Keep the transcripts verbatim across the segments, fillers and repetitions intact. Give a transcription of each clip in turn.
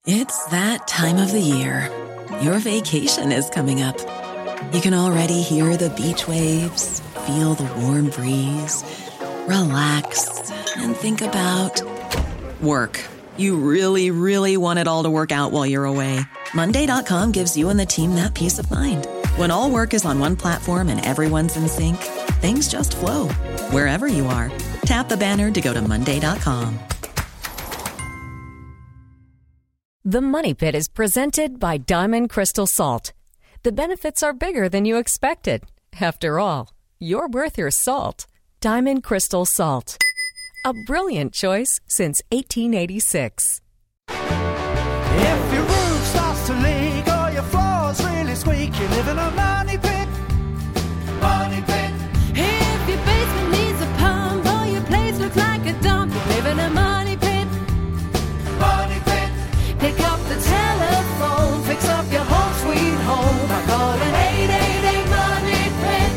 It's that time of the year. Your vacation is coming up. You can already hear the beach waves, feel the warm breeze, relax, and think about work. You really, really want it all to work out while you're away. Monday dot com gives you and the team that peace of mind. When all work is on one platform and everyone's in sync, things just flow. Wherever you are, tap the banner to go to Monday dot com. The Money Pit is presented by Diamond Crystal Salt. The benefits are bigger than you expected. After all, you're worth your salt. Diamond Crystal Salt. A brilliant choice since eighteen eighty-six. If your roof starts to leak or your floor's really squeak, you live in a money pit. Money pit. If your basement needs a pump or your place looks like a dump, you live in a money pit. Money pit. Pick up the telephone, fix up your home sweet home by calling eight eight eight money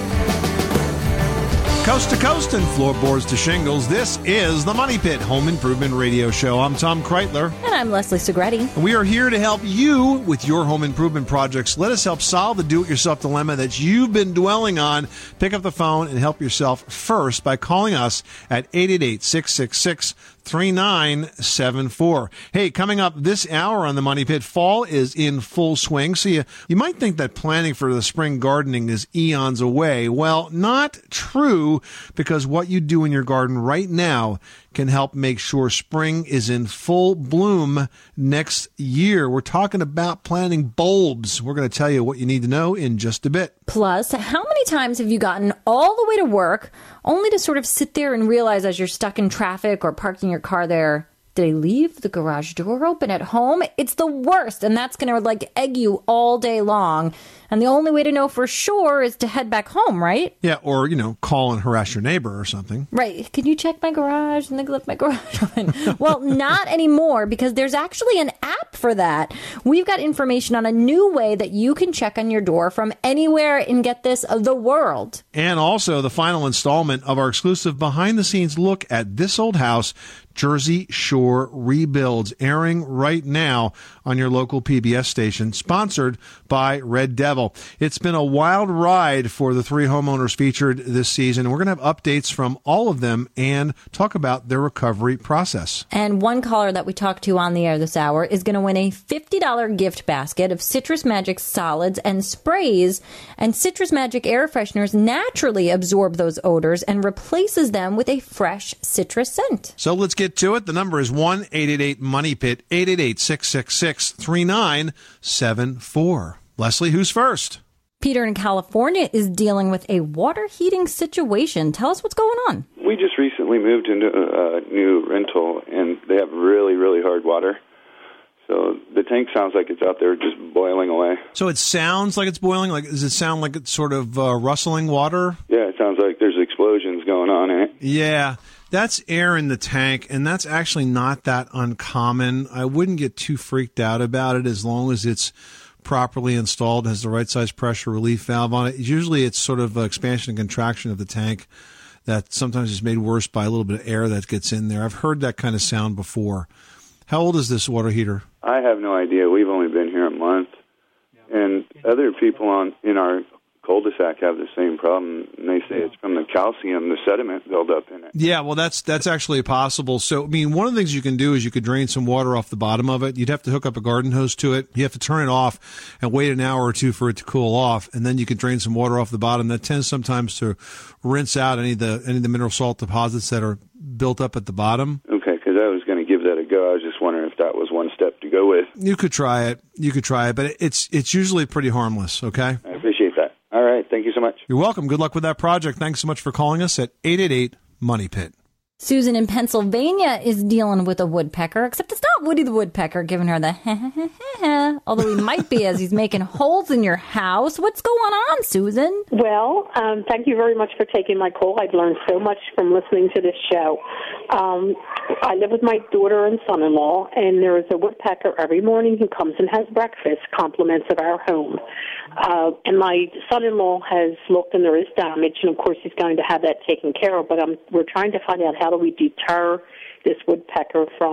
pit. Coast to coast and floorboards to shingles, this is the Money Pit Home Improvement Radio Show. I'm Tom Kreitler. And I'm Leslie Segretti. And we are here to help you with your home improvement projects. Let us help solve the do-it-yourself dilemma that you've been dwelling on. Pick up the phone and help yourself first by calling us at eight eight eight, six six six, three nine seven four. Hey, coming up this hour on the Money Pit, fall is in full swing. So you, you might think that planning for the spring gardening is eons away. Well, not true, because what you do in your garden right now can help make sure spring is in full bloom next year. We're talking about planting bulbs. We're going to tell you what you need to know in just a bit. Plus, how many times have you gotten all the way to work only to sort of sit there and realize as you're stuck in traffic or parking your car there, did I leave the garage door open at home? It's the worst, and that's going to like egg you all day long. And the only way to know for sure is to head back home, right? Yeah, or, you know, call and harass your neighbor or something. Right. Can you check my garage? And they left my garage open. Well, not anymore, because there's actually an app for that. We've got information on a new way that you can check on your door from anywhere in, get this, the world. And also the final installment of our exclusive behind-the-scenes look at This Old House, Jersey Shore Rebuilds, airing right now on your local P B S station, sponsored by Red Devil. It's been a wild ride for the three homeowners featured this season, and we're going to have updates from all of them and talk about their recovery process. And one caller that we talked to on the air this hour is going to win a fifty dollars gift basket of Citrus Magic solids and sprays, and Citrus Magic air fresheners naturally absorb those odors and replaces them with a fresh citrus scent. So let's get to it. The number is one eight eight eight money pit, eight eight eight, six six six, three nine seven four. Leslie, who's first? Peter in California is dealing with a water heating situation. Tell us what's going on. We just recently moved into a new rental, and they have really, really hard water. So the tank sounds like it's out there just boiling away. So it sounds like it's boiling? Like, does it sound like it's sort of uh, rustling water? Yeah, it sounds like there's explosions going on in it. Yeah. That's air in the tank, and that's actually not that uncommon. I wouldn't get too freaked out about it as long as it's properly installed, has the right size pressure relief valve on it. Usually it's sort of expansion and contraction of the tank that sometimes is made worse by a little bit of air that gets in there. I've heard that kind of sound before. How old is this water heater? I have no idea. We've only been here a month. And other people on in our cul-de-sac have the same problem, and they say it's from the calcium, the sediment buildup in it. Yeah, well, that's that's actually possible. So, I mean, one of the things you can do is you could drain some water off the bottom of it. You'd have to hook up a garden hose to it. You have to turn it off and wait an hour or two for it to cool off, and then you could drain some water off the bottom. That tends sometimes to rinse out any of the any of the mineral salt deposits that are built up at the bottom. Okay, because I was going to give that a go. I was just wondering if that was one step to go with. You could try it. You could try it, but it's it's usually pretty harmless, okay? I appreciate that. All right. Thank you so much. You're welcome. Good luck with that project. Thanks so much for calling us at eight eight eight money pit. Susan in Pennsylvania is dealing with a woodpecker, except it's not Woody the Woodpecker giving her the ha ha ha ha, although he might be as he's making holes in your house. What's going on, Susan? Well, um, thank you very much for taking my call. I've learned so much from listening to this show. Um, I live with my daughter and son-in-law, and there is a woodpecker every morning who comes and has breakfast, compliments of our home. Uh, and my son-in-law has looked, and there is damage, and of course he's going to have that taken care of, but um, we're trying to find out how do we deter this woodpecker from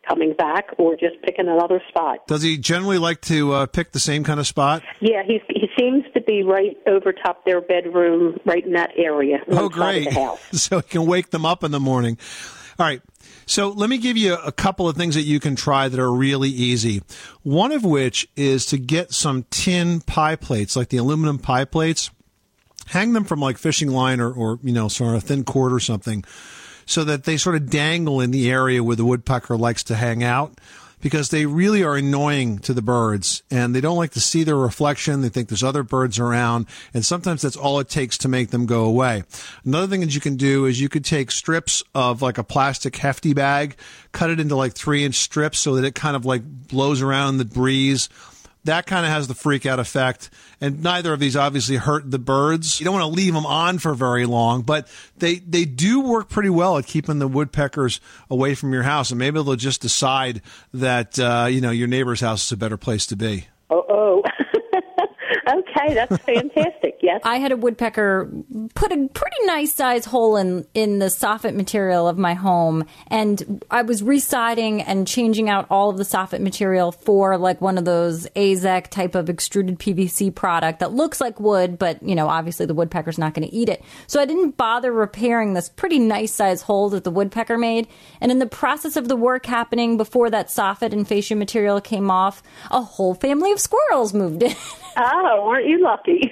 coming back or just picking another spot. Does he generally like to uh, pick the same kind of spot? Yeah, he's, he seems to be right over top their bedroom, right in that area. Oh, great. So he can wake them up in the morning. All right. So let me give you a couple of things that you can try that are really easy. One of which is to get some tin pie plates, like the aluminum pie plates. Hang them from like fishing line or, or you know, sort of a thin cord or something, so that they sort of dangle in the area where the woodpecker likes to hang out, because they really are annoying to the birds and they don't like to see their reflection. They think there's other birds around, and sometimes that's all it takes to make them go away. Another thing that you can do is you could take strips of like a plastic hefty bag, cut it into like three inch strips so that it kind of like blows around in the breeze. That kind of has the freak out effect, and neither of these obviously hurt the birds. You don't want to leave them on for very long, but they, they do work pretty well at keeping the woodpeckers away from your house, and maybe they'll just decide that, uh, you know, your neighbor's house is a better place to be. Oh, okay, that's fantastic. Yes, I had a woodpecker put a pretty nice size hole in in the soffit material of my home, and I was residing and changing out all of the soffit material for like one of those A Z E C type of extruded P V C product that looks like wood, but you know, obviously the woodpecker's not going to eat it. So I didn't bother repairing this pretty nice size hole that the woodpecker made. And in the process of the work happening before that soffit and fascia material came off, a whole family of squirrels moved in. Oh, aren't you lucky?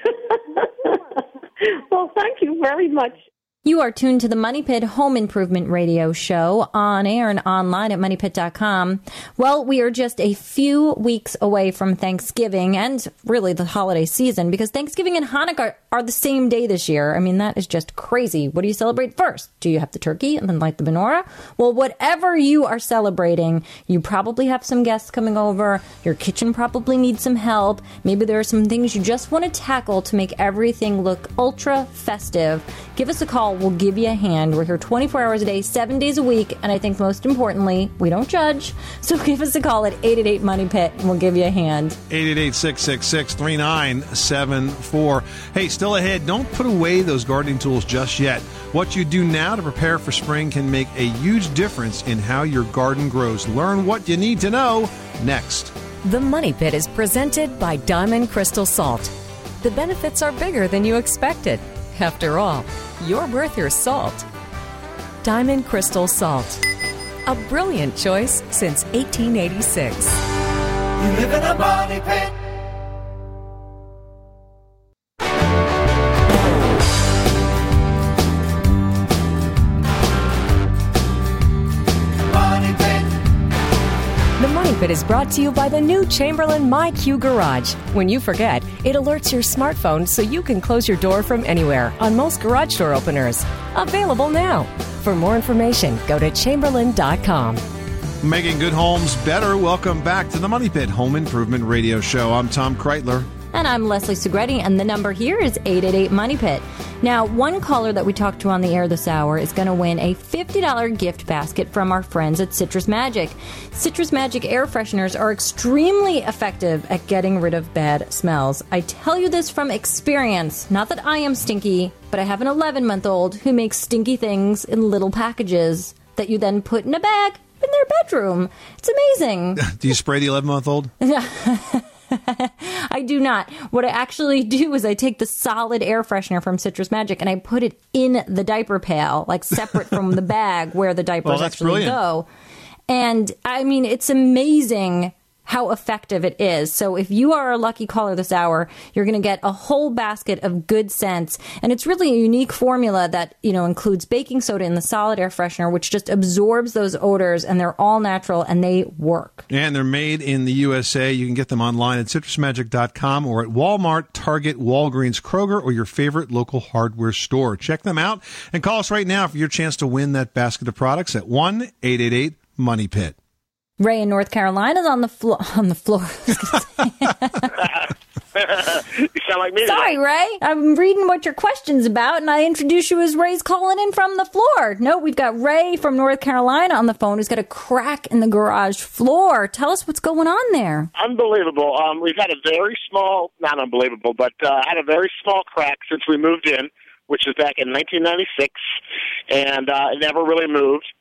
Well, thank you very much. You are tuned to the Money Pit Home Improvement Radio Show, on air and online at money pit dot com. Well, we are just a few weeks away from Thanksgiving and really the holiday season, because Thanksgiving and Hanukkah are the same day this year. I mean, that is just crazy. What do you celebrate first? Do you have the turkey and then light the menorah? Well, whatever you are celebrating, you probably have some guests coming over. Your kitchen probably needs some help. Maybe there are some things you just want to tackle to make everything look ultra festive. Give us a call. We'll give you a hand. We're here twenty-four hours a day, seven days a week. And I think most importantly, we don't judge. So give us a call at eight eight eight, money pit and we'll give you a hand. eight eight eight, six six six, three nine seven four. Hey, still ahead, don't put away those gardening tools just yet. What you do now to prepare for spring can make a huge difference in how your garden grows. Learn what you need to know next. The Money Pit is presented by Diamond Crystal Salt. The benefits are bigger than you expected. After all, you're worth your salt. Diamond Crystal Salt. A brilliant choice since eighteen eighty-six. You live in a money pit. Money pit. The Money Pit is brought to you by the new Chamberlain MyQ Garage. When you forget, it alerts your smartphone so you can close your door from anywhere on most garage door openers. Available now. For more information, go to chamberlain dot com. Making good homes better. Welcome back to the Money Pit Home Improvement Radio Show. I'm Tom Kreitler. And I'm Leslie Segretti, and the number here is eight eight eight, money pit. Now, one caller that we talked to on the air this hour is going to win a fifty dollars gift basket from our friends at Citrus Magic. Citrus Magic air fresheners are extremely effective at getting rid of bad smells. I tell you this from experience. Not that I am stinky, but I have an eleven-month-old who makes stinky things in little packages that you then put in a bag in their bedroom. It's amazing. Do you spray the eleven-month-old? I do not. What I actually do is I take the solid air freshener from Citrus Magic and I put it in the diaper pail, like separate from the bag where the diapers well, that's actually brilliant. go. And I mean, it's amazing how effective it is. So if you are a lucky caller this hour, you're going to get a whole basket of good scents. And it's really a unique formula that, you know, includes baking soda in the solid air freshener, which just absorbs those odors, and they're all natural and they work. And they're made in the U S A. You can get them online at citrus magic dot com or at Walmart, Target, Walgreens, Kroger, or your favorite local hardware store. Check them out and call us right now for your chance to win that basket of products at one eight eight eight, money pit. Ray in North Carolina is on the floor. On the floor. You sound like me. Sorry, Ray. I'm reading what your question's about, and I introduce you as Ray's calling in from the floor. No, we've got Ray from North Carolina on the phone who's got a crack in the garage floor. Tell us what's going on there. Unbelievable. Um, we've had a very small, not unbelievable, but uh, had a very small crack since we moved in, which is back in nineteen ninety-six, and uh, it never really moved.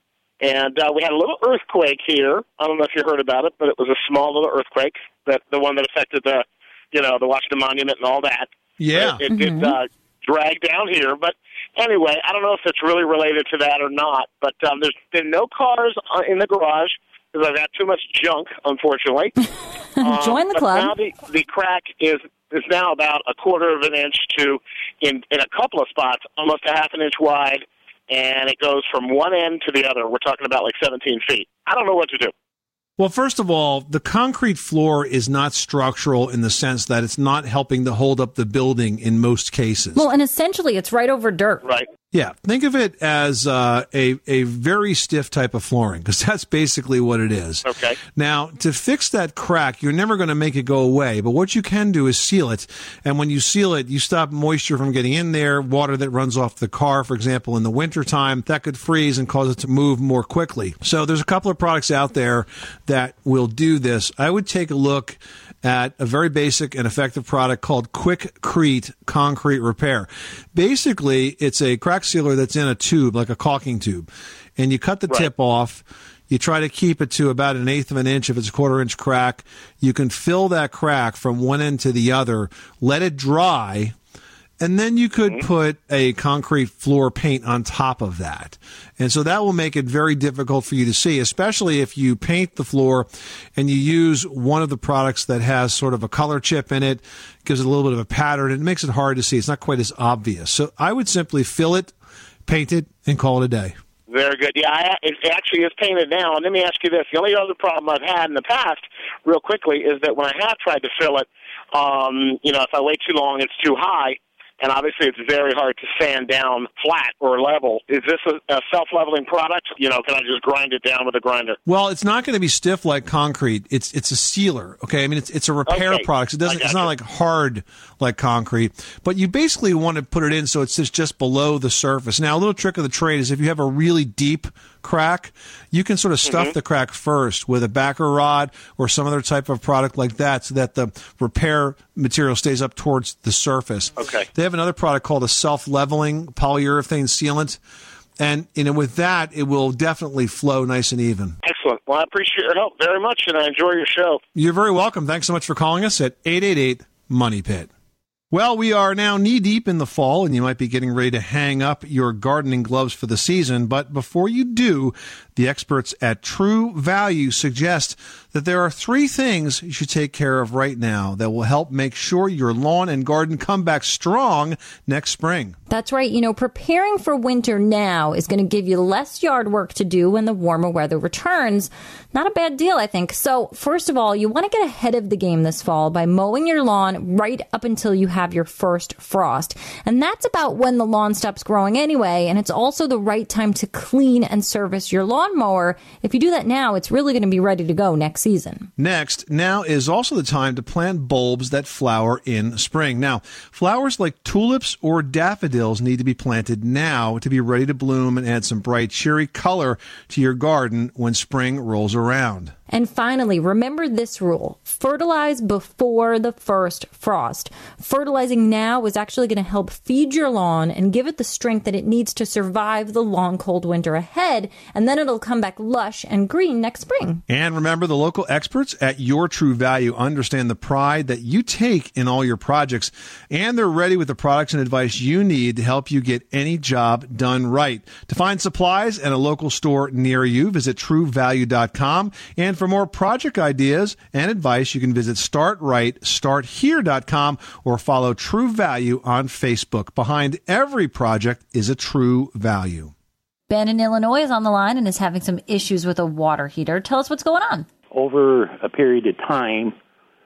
And uh, we had a little earthquake here. I don't know if you heard about it, but it was a small little earthquake, that the one that affected the, you know, the Washington Monument and all that. Yeah. It, it did Mm-hmm. uh, drag down here. But anyway, I don't know if it's really related to that or not. But um, there's been no cars in the garage because I've got too much junk, unfortunately. um, Join the but club. Now the, the crack is is now about a quarter of an inch to, in, in a couple of spots, almost a half an inch wide. And it goes from one end to the other. We're talking about like seventeen feet. I don't know what to do. Well, first of all, the concrete floor is not structural in the sense that it's not helping to hold up the building in most cases. Well, and essentially it's right over dirt. Right. Yeah, think of it as uh, a a very stiff type of flooring, because that's basically what it is. Okay. Now, to fix that crack, you're never going to make it go away, but what you can do is seal it. And when you seal it, you stop moisture from getting in there, water that runs off the car, for example, in the wintertime, that could freeze and cause it to move more quickly. So there's a couple of products out there that will do this. I would take a look at a very basic and effective product called Quikrete Concrete Repair. Basically, it's a crack sealer that's in a tube, like a caulking tube. And you cut the Right. tip off. You try to keep it to about an eighth of an inch if it's a quarter inch crack. You can fill that crack from one end to the other, let it dry, and then you could put a concrete floor paint on top of that. And so that will make it very difficult for you to see, especially if you paint the floor and you use one of the products that has sort of a color chip in it, gives it a little bit of a pattern. It makes it hard to see. It's not quite as obvious. So I would simply fill it, paint it, and call it a day. Very good. Yeah, I, it actually is painted now. And let me ask you this. The only other problem I've had in the past, real quickly, is that when I have tried to fill it, um, you know, if I wait too long, it's too high. And obviously it's very hard to sand down flat or level. Is this a, a self-leveling product? You know, can I just grind it down with a grinder? Well, it's not going to be stiff like concrete. It's it's a sealer. Okay, I mean it's it's a repair Okay. product. It doesn't. It's not you. like hard like concrete. But you basically want to put it in so it's just just below the surface. Now, a little trick of the trade is if you have a really deep crack, you can sort of stuff Mm-hmm. the crack first with a backer rod or some other type of product like that, so that the repair material stays up towards the surface. Okay. They have another product called a self-leveling polyurethane sealant. And you know, with that, it will definitely flow nice and even. Excellent. Well, I appreciate your help very much, and I enjoy your show. You're very welcome. Thanks so much for calling us at eight eight eight, money pit. Well, we are now knee-deep in the fall, and you might be getting ready to hang up your gardening gloves for the season. But before you do, the experts at True Value suggest that there are three things you should take care of right now that will help make sure your lawn and garden come back strong next spring. That's right. You know, preparing for winter now is going to give you less yard work to do when the warmer weather returns. Not a bad deal, I think. So, first of all, you want to get ahead of the game this fall by mowing your lawn right up until you have your first frost. And that's about when the lawn stops growing anyway, and it's also the right time to clean and service your lawnmower. If you do that now, it's really going to be ready to go next season. Next, now is also the time to plant bulbs that flower in spring. Now, flowers like tulips or daffodils need to be planted now to be ready to bloom and add some bright, cheery color to your garden when spring rolls around. And finally, remember this rule. Fertilize before the first frost. Fertilizing now is actually going to help feed your lawn and give it the strength that it needs to survive the long, cold winter ahead, and then it'll come back lush and green next spring. And remember, the local experts at Your True Value understand the pride that you take in all your projects, and they're ready with the products and advice you need to help you get any job done right. To find supplies and a local store near you, visit true value dot com. And for more project ideas and advice, you can visit start right start here dot com or follow True Value on Facebook. Behind every project is a true value. Ben in Illinois is on the line and is having some issues with a water heater. Tell us what's going on. Over a period of time,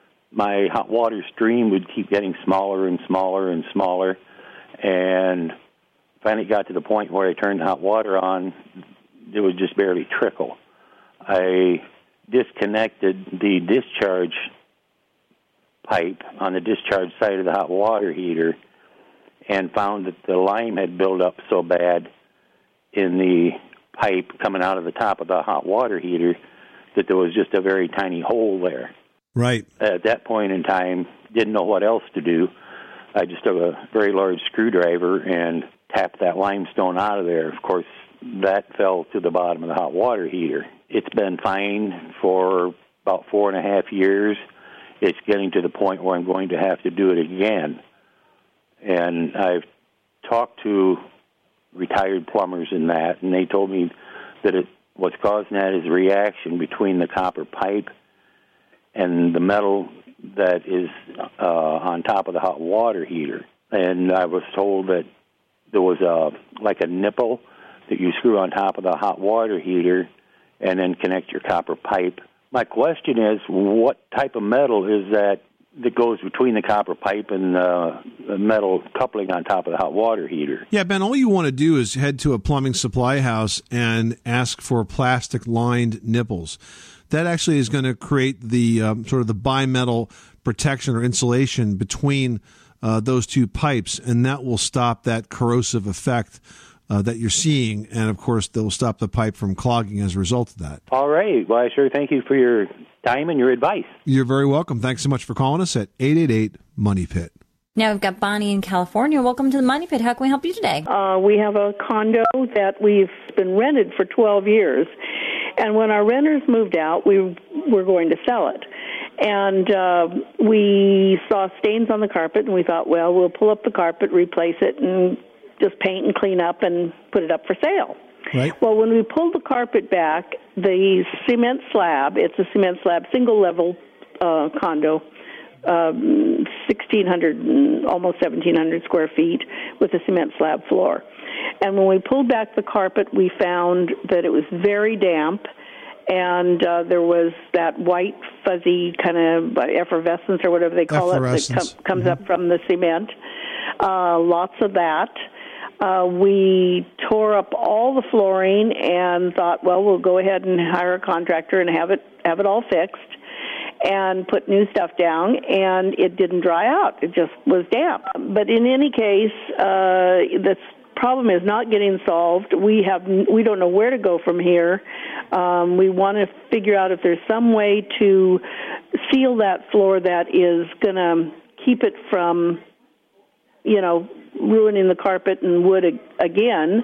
my hot water stream would keep getting smaller and smaller and smaller, and finally got to the point where I turned the hot water on, it would just barely trickle. I disconnected the discharge pipe on the discharge side of the hot water heater and found that the lime had built up so bad in the pipe coming out of the top of the hot water heater that there was just a very tiny hole there. Right. At that point in time, didn't know what else to do. I just took a very large screwdriver and tapped that limestone out of there. Of course, that fell to the bottom of the hot water heater. It's been fine for about four and a half years. It's getting to the point where I'm going to have to do it again. And I've talked to retired plumbers in that, and they told me that it, what's causing that is a reaction between the copper pipe and the metal that is uh, on top of the hot water heater. And I was told that there was a like a nipple that you screw on top of the hot water heater and then connect your copper pipe. My question is, what type of metal is that that goes between the copper pipe and uh, the metal coupling on top of the hot water heater? Yeah, Ben, all you want to do is head to a plumbing supply house and ask for plastic-lined nipples. That actually is going to create the um, sort of the bimetal protection or insulation between uh, those two pipes, and that will stop that corrosive effect uh, that you're seeing. And, of course, that will stop the pipe from clogging as a result of that. All right. Well, I sure thank you for your time and your advice. You're very welcome. Thanks so much for calling us at eight eight eight, money pit. Now we've got Bonnie in California. Welcome to the Money Pit. How can we help you today? Uh, we have a condo that we've been rented for twelve years. And when our renters moved out, we were going to sell it. And uh, we saw stains on the carpet, and we thought, well, we'll pull up the carpet, replace it, and just paint and clean up and put it up for sale. Right. Well, when we pulled the carpet back, the cement slab, it's a cement slab, single-level uh, condo, um, sixteen hundred, almost seventeen hundred square feet with a cement slab floor. And when we pulled back the carpet, we found that it was very damp, and uh, there was that white, fuzzy kind of effervescence or whatever they call it that com- comes mm-hmm. up from the cement. Uh, lots of that. Uh, we tore up all the flooring and thought, well, we'll go ahead and hire a contractor and have it have it all fixed and put new stuff down, and it didn't dry out. It just was damp. But in any case, uh, the problem is not getting solved. We have we don't know where to go from here. Um, we want to figure out if there's some way to seal that floor that is going to keep it from, you know, ruining the carpet and wood again,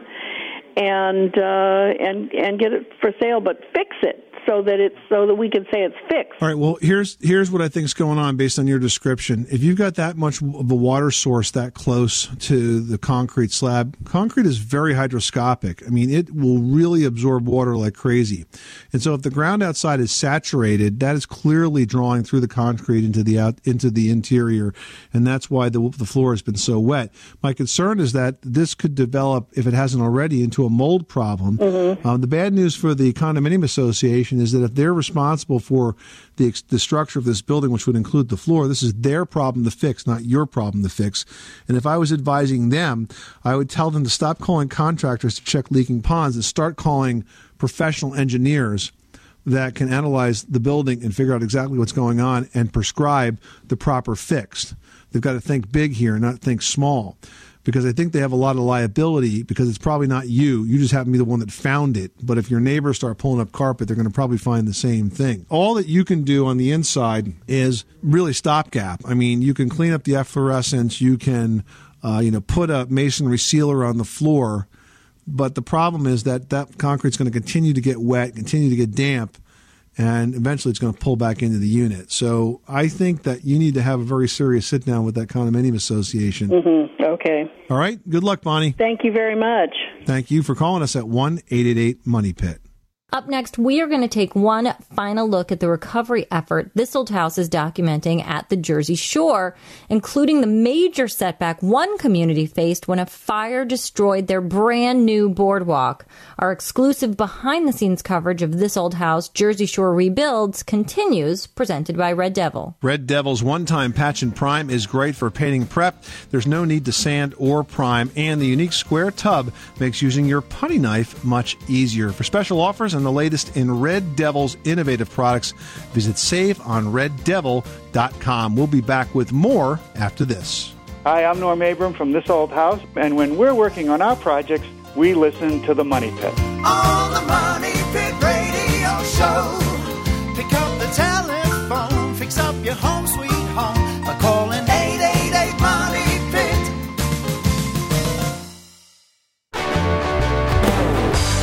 and uh, and and get it for sale, but fix it so that it's so that we can say it's fixed. All right. Well, here's here's what I think is going on based on your description. If you've got that much of a water source that close to the concrete slab, concrete is very hydroscopic. I mean, it will really absorb water like crazy. And so if the ground outside is saturated, that is clearly drawing through the concrete into the out into the interior, and that's why the the floor has been so wet. My concern is that this could develop, if it hasn't already, into a mold problem. Mm-hmm. Um, the bad news for the condominium association is that if they're responsible for the the structure of this building, which would include the floor, this is their problem to fix, not your problem to fix. And if I was advising them, I would tell them to stop calling contractors to check leaking ponds and start calling professional engineers that can analyze the building and figure out exactly what's going on and prescribe the proper fix. They've got to think big here, not think small, because I think they have a lot of liability because it's probably not you. You just happen to be the one that found it. But if your neighbors start pulling up carpet, they're going to probably find the same thing. All that you can do on the inside is really stopgap. I mean, you can clean up the efflorescence. You can, uh, you know, put a masonry sealer on the floor. But the problem is that that concrete's going to continue to get wet, continue to get damp, and eventually it's going to pull back into the unit. So I think that you need to have a very serious sit-down with that condominium association. Mm-hmm. Okay. All right. Good luck, Bonnie. Thank you very much. Thank you for calling us at one eight eight eight money pit. Up next, we are going to take one final look at the recovery effort This Old House is documenting at the Jersey Shore, including the major setback one community faced when a fire destroyed their brand new boardwalk. Our exclusive behind-the-scenes coverage of This Old House Jersey Shore Rebuilds continues, presented by Red Devil. Red Devil's one-time patch and prime is great for painting prep. There's no need to sand or prime, and the unique square tub makes using your putty knife much easier. For special offers and the latest in Red Devil's innovative products, visit save on red devil dot com. We'll be back with more after this. Hi, I'm Norm Abram from This Old House, and when we're working on our projects, we listen to the Money Pit. On the Money Pit Radio Show, pick up the telephone, fix up your home sweet home by calling eight eight eight money pit.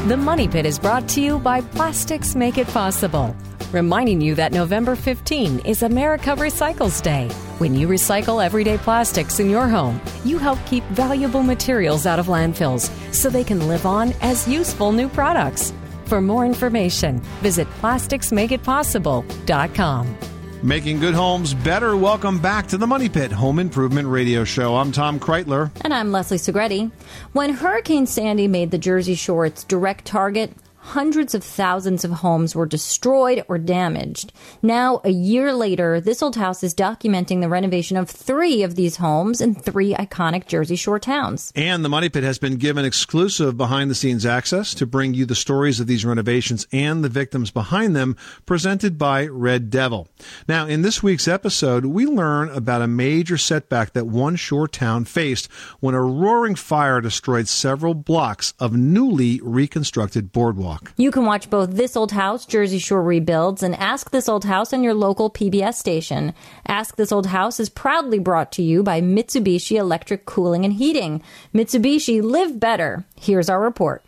The Money Pit is brought to you by Plastics Make It Possible, reminding you that November fifteenth is America Recycles Day. When you recycle everyday plastics in your home, you help keep valuable materials out of landfills so they can live on as useful new products. For more information, visit plastics make it possible dot com. Making good homes better. Welcome back to the Money Pit Home Improvement Radio Show. I'm Tom Kreitler. And I'm Leslie Segretti. When Hurricane Sandy made the Jersey Shore its direct target, hundreds of thousands of homes were destroyed or damaged. Now, a year later, This Old House is documenting the renovation of three of these homes in three iconic Jersey Shore towns. And the Money Pit has been given exclusive behind-the-scenes access to bring you the stories of these renovations and the victims behind them, presented by Red Devil. Now, in this week's episode, we learn about a major setback that one shore town faced when a roaring fire destroyed several blocks of newly reconstructed boardwalk. You can watch both This Old House, Jersey Shore Rebuilds, and Ask This Old House on your local P B S station. Ask This Old House is proudly brought to you by Mitsubishi Electric Cooling and Heating. Mitsubishi, live better. Here's our report.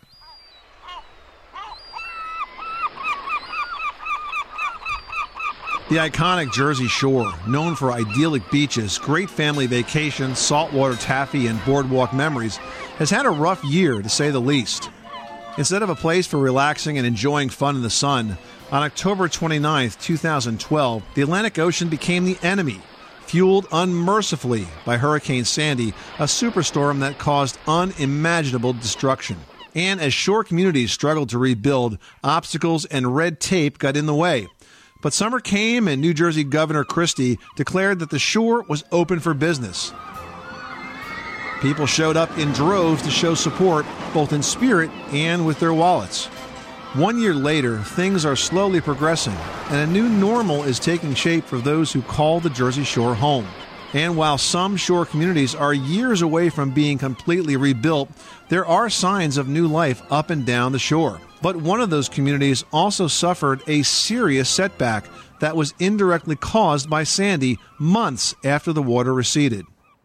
The iconic Jersey Shore, known for idyllic beaches, great family vacations, saltwater taffy, and boardwalk memories, has had a rough year, to say the least. Instead of a place for relaxing and enjoying fun in the sun, on October twenty-ninth, twenty twelve, the Atlantic Ocean became the enemy, fueled unmercifully by Hurricane Sandy, a superstorm that caused unimaginable destruction. And as shore communities struggled to rebuild, obstacles and red tape got in the way. But summer came, and New Jersey Governor Christie declared that the shore was open for business. People showed up in droves to show support, both in spirit and with their wallets. One year later, things are slowly progressing, and a new normal is taking shape for those who call the Jersey Shore home. And while some shore communities are years away from being completely rebuilt, there are signs of new life up and down the shore. But one of those communities also suffered a serious setback that was indirectly caused by Sandy months after the water receded.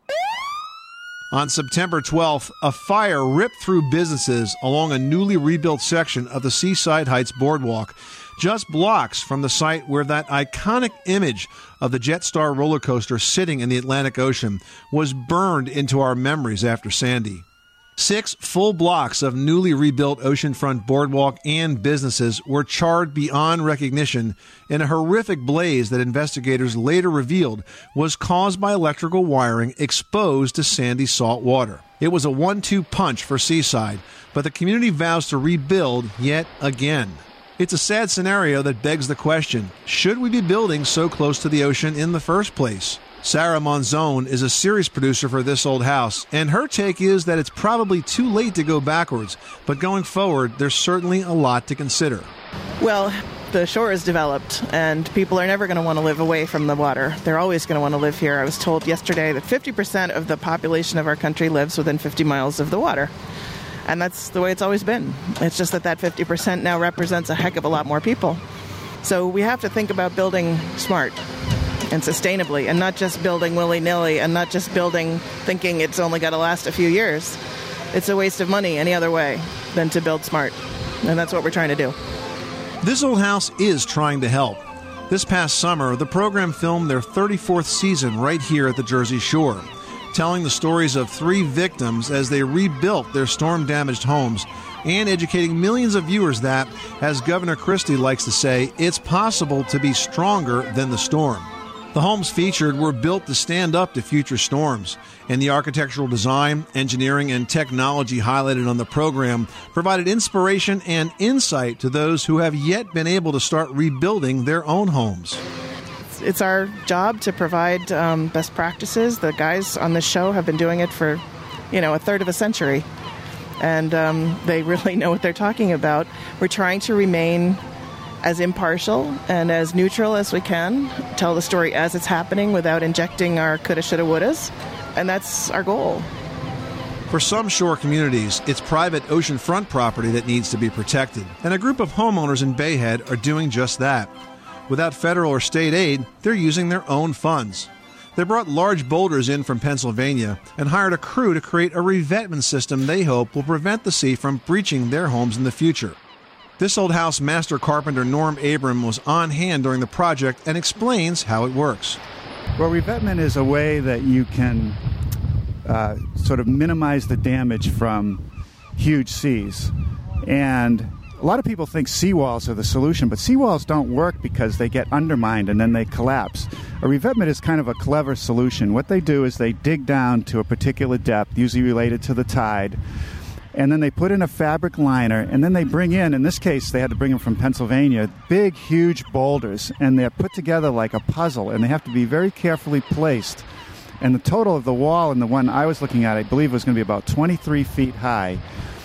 On September twelfth, a fire ripped through businesses along a newly rebuilt section of the Seaside Heights Boardwalk, just blocks from the site where that iconic image of the Jetstar roller coaster sitting in the Atlantic Ocean was burned into our memories after Sandy. Six full blocks of newly rebuilt oceanfront boardwalk and businesses were charred beyond recognition in a horrific blaze that investigators later revealed was caused by electrical wiring exposed to sandy salt water. It was a one two punch for Seaside, but the community vows to rebuild yet again. It's a sad scenario that begs the question, should we be building so close to the ocean in the first place? Sarah Monzone is a series producer for This Old House, and her take is that it's probably too late to go backwards, but going forward, there's certainly a lot to consider. Well, the shore is developed, and people are never going to want to live away from the water. They're always going to want to live here. I was told yesterday that fifty percent of the population of our country lives within fifty miles of the water, and that's the way it's always been. It's just that that fifty percent now represents a heck of a lot more people. So we have to think about building smart and sustainably, and not just building willy-nilly, and not just building thinking it's only got to last a few years. It's a waste of money any other way than to build smart, and that's what we're trying to do. This Old House is trying to help. This past summer, the program filmed their thirty-fourth season right here at the Jersey Shore, telling the stories of three victims as they rebuilt their storm-damaged homes, and educating millions of viewers that, as Governor Christie likes to say, it's possible to be stronger than the storm. The homes featured were built to stand up to future storms, and the architectural design, engineering, and technology highlighted on the program provided inspiration and insight to those who have yet been able to start rebuilding their own homes. It's our job to provide um, best practices. The guys on this show have been doing it for, you know, a third of a century, and um, they really know what they're talking about. We're trying to remain as impartial and as neutral as we can, tell the story as it's happening without injecting our coulda, shoulda, wouldas, and that's our goal. For some shore communities, it's private oceanfront property that needs to be protected, and a group of homeowners in Bayhead are doing just that. Without federal or state aid, they're using their own funds. They brought large boulders in from Pennsylvania and hired a crew to create a revetment system they hope will prevent the sea from breaching their homes in the future. This old house master carpenter Norm Abram was on hand during the project and explains how it works. Well, revetment is a way that you can uh, sort of minimize the damage from huge seas. And a lot of people think seawalls are the solution, but seawalls don't work because they get undermined and then they collapse. A revetment is kind of a clever solution. What they do is they dig down to a particular depth, usually related to the tide, and then they put in a fabric liner, and then they bring in, in this case they had to bring them from Pennsylvania, big, huge boulders, and they're put together like a puzzle, and they have to be very carefully placed. And the total of the wall in the one I was looking at, I believe, was going to be about twenty-three feet high.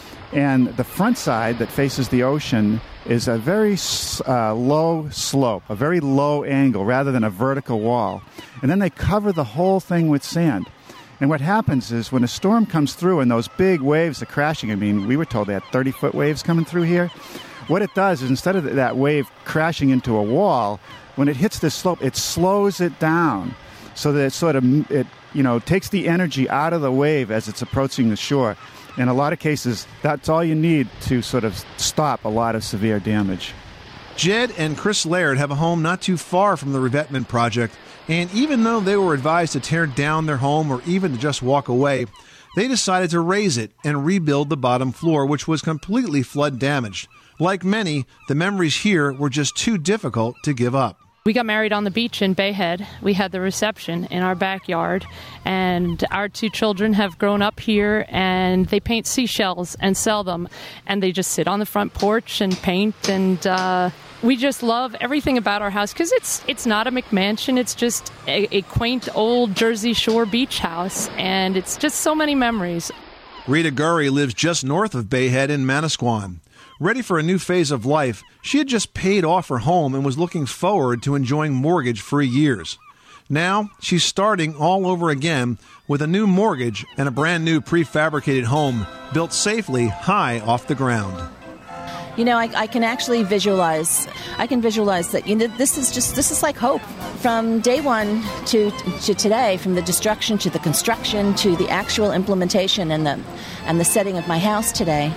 And the front side that faces the ocean is a very uh, low slope, a very low angle rather than a vertical wall. And then they cover the whole thing with sand. And what happens is when a storm comes through and those big waves are crashing, I mean, we were told they had thirty-foot waves coming through here. What it does is instead of that wave crashing into a wall, when it hits this slope, it slows it down so that it sort of, it, you know, takes the energy out of the wave as it's approaching the shore. In a lot of cases, that's all you need to sort of stop a lot of severe damage. Jed and Chris Laird have a home not too far from the revetment project, and even though they were advised to tear down their home or even to just walk away, they decided to raise it and rebuild the bottom floor, which was completely flood damaged. Like many, the memories here were just too difficult to give up. We got married on the beach in Bay Head. We had the reception in our backyard, and our two children have grown up here, and they paint seashells and sell them, and they just sit on the front porch and paint, and uh, we just love everything about our house because it's it's not a McMansion. It's just a, a quaint old Jersey Shore beach house, and it's just so many memories. Rita Gurry lives just north of Bay Head in Manasquan. Ready for a new phase of life, she had just paid off her home and was looking forward to enjoying mortgage-free years. Now, she's starting all over again with a new mortgage and a brand new prefabricated home built safely high off the ground. You know, I, I can actually visualize, I can visualize that, you know, this is just, this is like hope. From day one to to today, from the destruction to the construction to the actual implementation and the and the setting of my house today,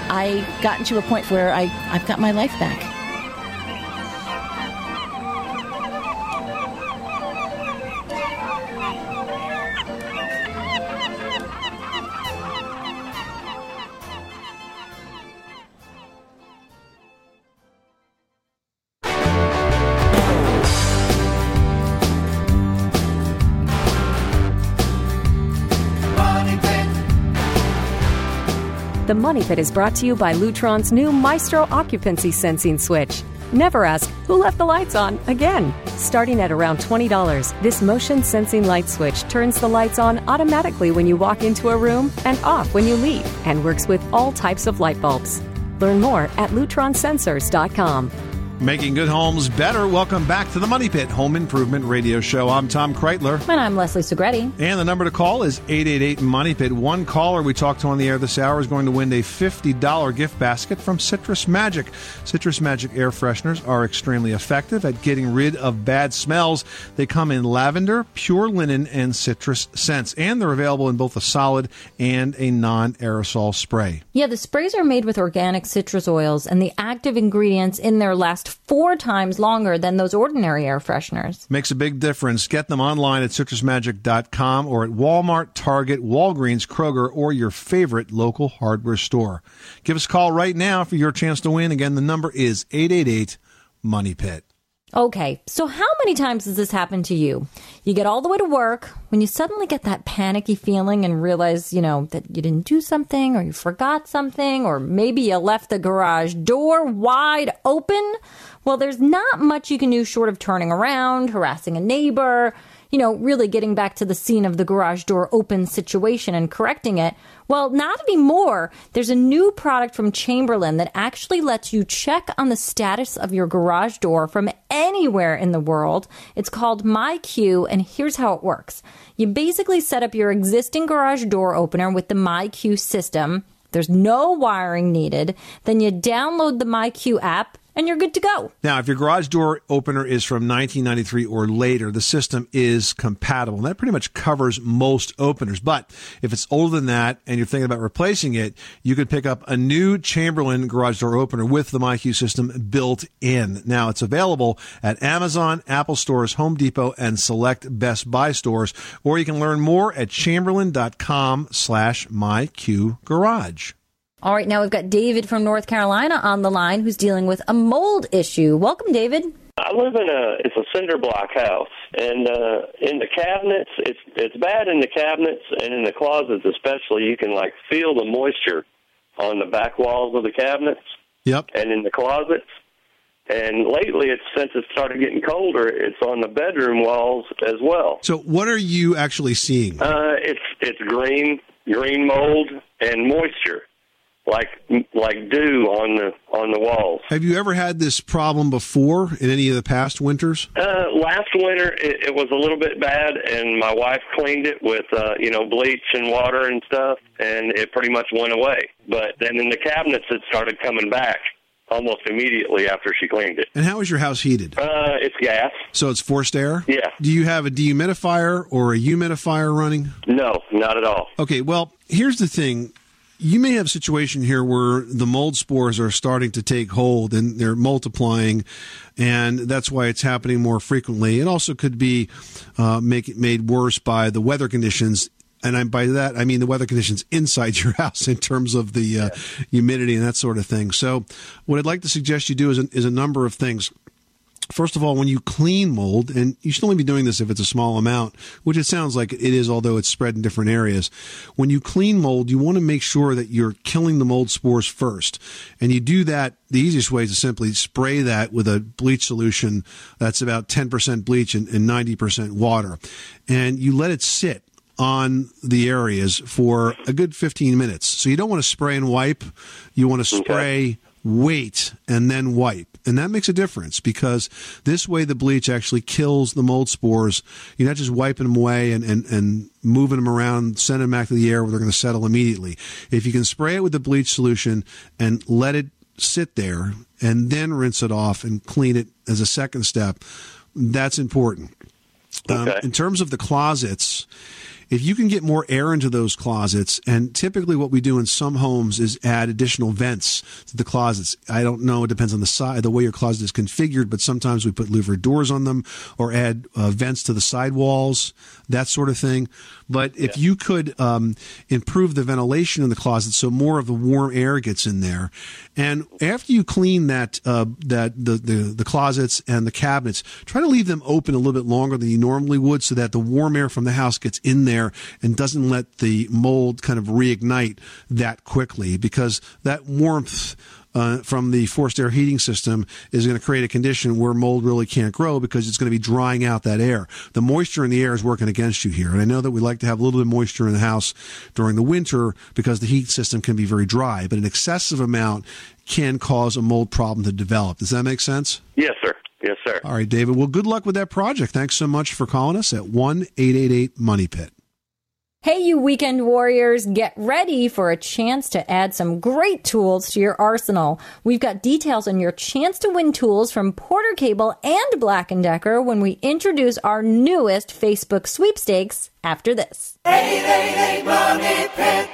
I gotten to a point where I, I've got my life back. The Money Pit is brought to you by Lutron's new Maestro Occupancy Sensing Switch. Never ask, who left the lights on again? Starting at around twenty dollars, this motion sensing light switch turns the lights on automatically when you walk into a room and off when you leave, and works with all types of light bulbs. Learn more at lutron sensors dot com. Making good homes better. Welcome back to the Money Pit Home Improvement Radio Show. I'm Tom Kreitler. And I'm Leslie Segretti. And the number to call is eight eight eight, Money Pit. One caller we talked to on the air this hour is going to win a fifty dollars gift basket from Citrus Magic. Citrus Magic air fresheners are extremely effective at getting rid of bad smells. They come in lavender, pure linen, and citrus scents. And they're available in both a solid and a non-aerosol spray. Yeah, the sprays are made with organic citrus oils, and the active ingredients in there last four times longer than those ordinary air fresheners. Makes a big difference. Get them online at citrus magic dot com or at Walmart, Target, Walgreens, Kroger, or your favorite local hardware store. Give us a call right now for your chance to win. Again, the number is eight eight eight, Money Pit. Okay, so how many times has this happened to you? You get all the way to work, when you suddenly get that panicky feeling and realize, you know, that you didn't do something or you forgot something, or maybe you left the garage door wide open. Well, there's not much you can do short of turning around, harassing a neighbor, you know, really getting back to the scene of the garage door open situation and correcting it. Well, not anymore. There's a new product from Chamberlain that actually lets you check on the status of your garage door from anywhere in the world. It's called MyQ, and here's how it works. You basically set up your existing garage door opener with the MyQ system. There's no wiring needed. Then you download the MyQ app, and you're good to go. Now, if your garage door opener is from nineteen ninety-three or later, the system is compatible. And that pretty much covers most openers. But if it's older than that and you're thinking about replacing it, you could pick up a new Chamberlain garage door opener with the MyQ system built in. Now, it's available at Amazon, Apple stores, Home Depot, and select Best Buy stores. Or you can learn more at chamberlain.com slash MyQ Garage. All right, now we've got David from North Carolina on the line who's dealing with a mold issue. Welcome, David. I live in a it's a cinder block house, and uh, in the cabinets, it's it's bad in the cabinets and in the closets especially. You can like feel the moisture on the back walls of the cabinets. Yep. And in the closets. And lately, it's since it started getting colder, it's on the bedroom walls as well. So, what are you actually seeing? Uh, it's it's green green mold and moisture. Like like dew on the on the walls. Have you ever had this problem before in any of the past winters? Uh, last winter it, it was a little bit bad, and my wife cleaned it with uh, you know bleach and water and stuff, and it pretty much went away. But then in the cabinets, it started coming back almost immediately after she cleaned it. And how is your house heated? Uh, it's gas. So it's forced air? Yeah. Do you have a dehumidifier or a humidifier running? No, not at all. Okay. Well, here's the thing. You may have a situation here where the mold spores are starting to take hold and they're multiplying, and that's why it's happening more frequently. It also could be uh, make it made worse by the weather conditions, and I'm, by that I mean the weather conditions inside your house in terms of the uh, humidity and that sort of thing. So what I'd like to suggest you do is a, is a number of things. First of all, when you clean mold, and you should only be doing this if it's a small amount, which it sounds like it is, although it's spread in different areas. When you clean mold, you want to make sure that you're killing the mold spores first. And you do that, the easiest way is to simply spray that with a bleach solution that's about ten percent bleach and, and ninety percent water. And you let it sit on the areas for a good fifteen minutes. So you don't want to spray and wipe. You want to spray, okay. wait, and then wipe. And that makes a difference because this way the bleach actually kills the mold spores. You're not just wiping them away and, and, and moving them around, sending them back to the air where they're going to settle immediately. If you can spray it with the bleach solution and let it sit there and then rinse it off and clean it as a second step, that's important. Okay. Um, in terms of the closets, if you can get more air into those closets, and typically what we do in some homes is add additional vents to the closets. I don't know, it depends on the side, the way your closet is configured, but sometimes we put louvered doors on them or add uh, vents to the side walls, that sort of thing. But if yeah. you could um, improve the ventilation in the closet so more of the warm air gets in there, and after you clean that uh, that the, the the closets and the cabinets, try to leave them open a little bit longer than you normally would so that the warm air from the house gets in there and doesn't let the mold kind of reignite that quickly, because that warmth Uh, from the forced air heating system is going to create a condition where mold really can't grow because it's going to be drying out that air. The moisture in the air is working against you here. And I know that we like to have a little bit of moisture in the house during the winter because the heat system can be very dry, but an excessive amount can cause a mold problem to develop. Does that make sense? Yes, sir. Yes, sir. All right, David. Well, good luck with that project. Thanks so much for calling us at one eight eight eight money pit. Hey, you weekend warriors, get ready for a chance to add some great tools to your arsenal. We've got details on your chance to win tools from Porter Cable and Black and Decker when we introduce our newest Facebook sweepstakes after this. eight eight eight money pit.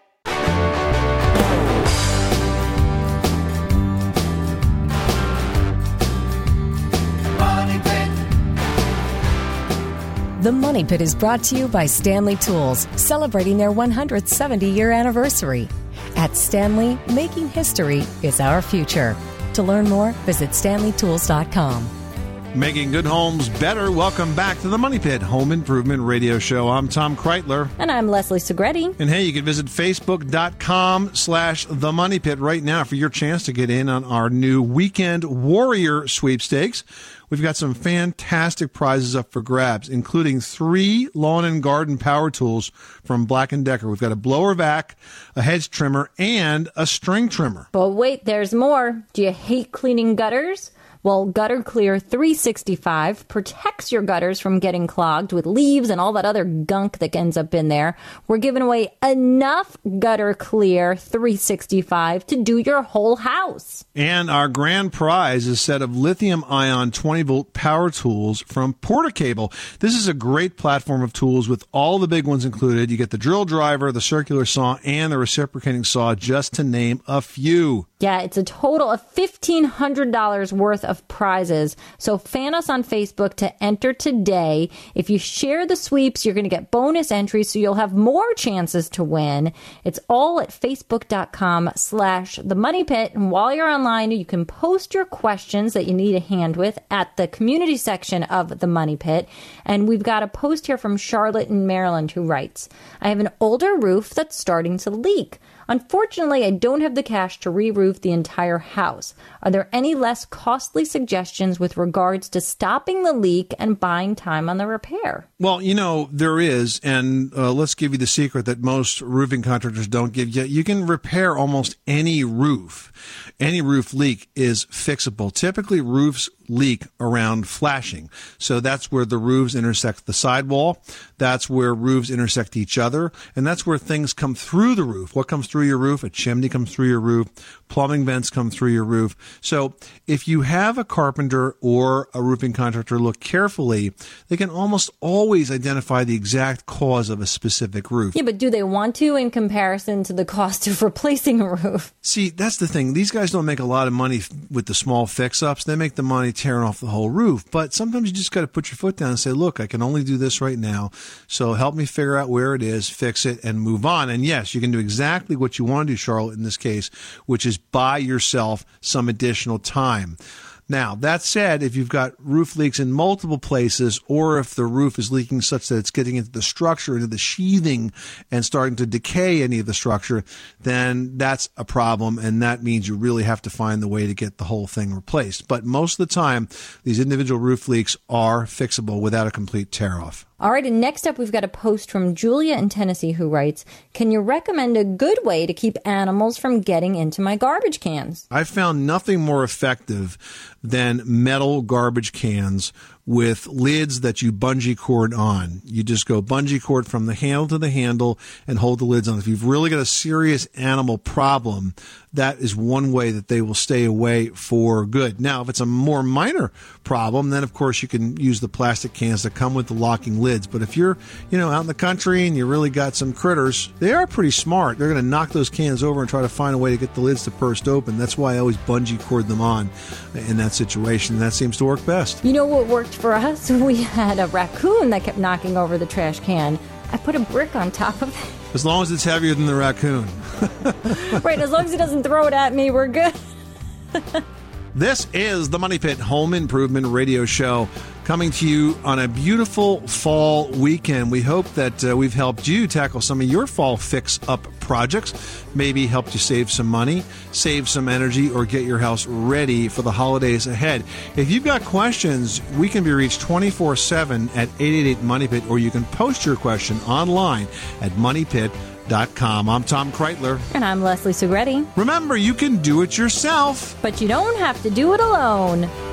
The Money Pit is brought to you by Stanley Tools, celebrating their one hundred seventy-year anniversary. At Stanley, making history is our future. To learn more, visit stanley tools dot com. Making good homes better. Welcome back to the Money Pit Home Improvement Radio Show. I'm Tom Kreitler. And I'm Leslie Segretti. And hey, you can visit facebook.com slash the Money Pit right now for your chance to get in on our new Weekend Warrior sweepstakes. We've got some fantastic prizes up for grabs, including three lawn and garden power tools from Black and Decker. We've got a blower vac, a hedge trimmer, and a string trimmer. But wait, there's more. Do you hate cleaning gutters? Well, Gutter Clear three sixty-five protects your gutters from getting clogged with leaves and all that other gunk that ends up in there. We're giving away enough Gutter Clear three sixty-five to do your whole house. And our grand prize is a set of lithium-ion twenty-volt power tools from Portacable. This is a great platform of tools with all the big ones included. You get the drill driver, the circular saw, and the reciprocating saw, just to name a few. Yeah, it's a total of fifteen hundred dollars worth of prizes. So fan us on Facebook to enter today. If you share the sweeps, you're going to get bonus entries, so you'll have more chances to win. It's all at facebook.com slash the money pit. And while you're online, you can post your questions that you need a hand with at the community section of the Money Pit. And we've got a post here from Charlotte in Maryland who writes, I have an older roof that's starting to leak. Unfortunately, I don't have the cash to re-roof the entire house. Are there any less costly suggestions with regards to stopping the leak and buying time on the repair? Well, you know, there is, and uh, let's give you the secret that most roofing contractors don't give you. You can repair almost any roof. Any roof leak is fixable. Typically, roofs leak around flashing. So that's where the roofs intersect the sidewall. That's where roofs intersect each other. And that's where things come through the roof. What comes through your roof? A chimney comes through your roof. Plumbing vents come through your roof. So if you have a carpenter or a roofing contractor look carefully, they can almost always identify the exact cause of a specific roof. Yeah, but do they want to in comparison to the cost of replacing a roof? See, that's the thing. These guys don't make a lot of money with the small fix-ups. They make the money tearing off the whole roof. But sometimes you just got to put your foot down and say, look, I can only do this right now. So help me figure out where it is, fix it, and move on. And yes, you can do exactly what you want to do, Charlotte, in this case, which is buy yourself some additional time. Now, that said, if you've got roof leaks in multiple places, or if the roof is leaking such that it's getting into the structure, into the sheathing, and starting to decay any of the structure, then that's a problem, and that means you really have to find the way to get the whole thing replaced. But most of the time, these individual roof leaks are fixable without a complete tear-off. All right, and next up, we've got a post from Julia in Tennessee who writes, can you recommend a good way to keep animals from getting into my garbage cans? I found nothing more effective than metal garbage cans with lids that you bungee cord on. You just go bungee cord from the handle to the handle and hold the lids on. If you've really got a serious animal problem, that is one way that they will stay away for good. Now, if it's a more minor problem, then of course you can use the plastic cans that come with the locking lids. But if you're, you know, out in the country and you really got some critters, they are pretty smart. They're going to knock those cans over and try to find a way to get the lids to burst open. That's why I always bungee cord them on in that situation. That seems to work best. You know what worked for us? We had a raccoon that kept knocking over the trash can. I put a brick on top of it. As long as it's heavier than the raccoon. Right, as long as he doesn't throw it at me, we're good. This is the Money Pit Home Improvement Radio Show, coming to you on a beautiful fall weekend. We hope that uh, we've helped you tackle some of your fall fix-up projects, maybe helped you save some money, save some energy, or get your house ready for the holidays ahead. If you've got questions, we can be reached twenty-four seven at eight eight eight Money Pit, or you can post your question online at money pit dot com. I'm Tom Kreitler. And I'm Leslie Segretti. Remember, you can do it yourself, but you don't have to do it alone.